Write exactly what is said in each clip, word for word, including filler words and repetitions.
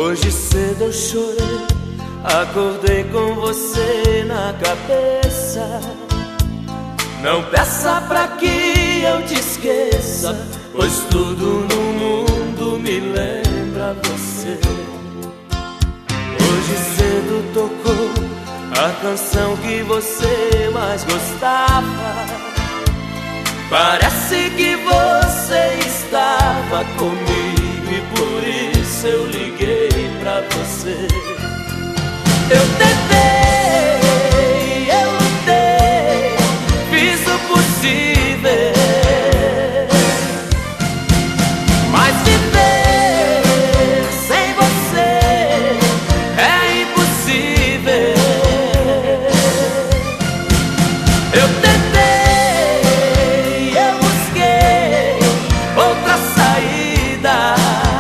Hoje cedo eu chorei, acordei com você na cabeça. Não peça pra que eu te esqueça, pois tudo no mundo me lembra você. Hoje cedo tocou a canção que você mais gostava. Parece que você estava comigo e por isso eu liguei pra você. Eu tentei, eu lutei, fiz o possível, mas viver sem você é impossível. Eu tentei, eu busquei outra saída,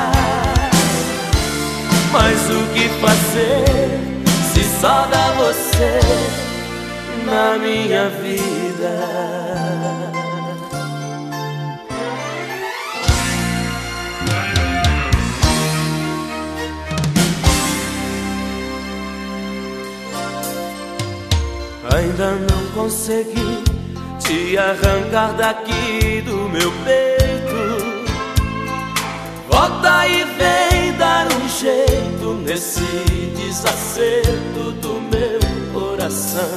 mas o que fazer se só dá você na minha vida? Ainda não consegui te arrancar daqui do meu peito. Volta e vem dar um jeito nesse desacerto do meu coração.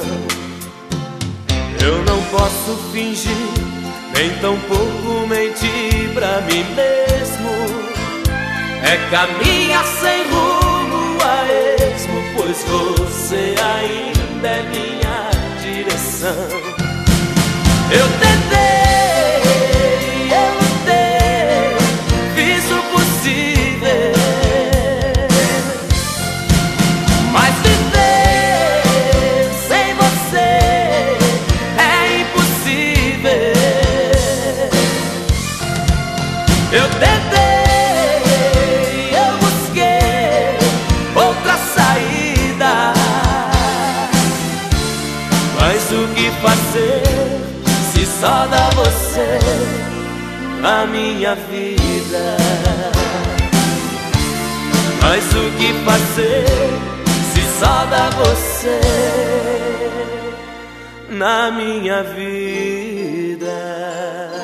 Eu não posso fingir, nem tampouco mentir pra mim mesmo. É caminhar sem rumo a esmo, pois você ainda é minha direção. Eu tentei, eu lutei, fiz o possível, mas viver sem você é impossível. Eu tentei, eu busquei outra saída, mas o que fazer se só dá você na minha vida? Mas o que fazer se só dá você na minha vida?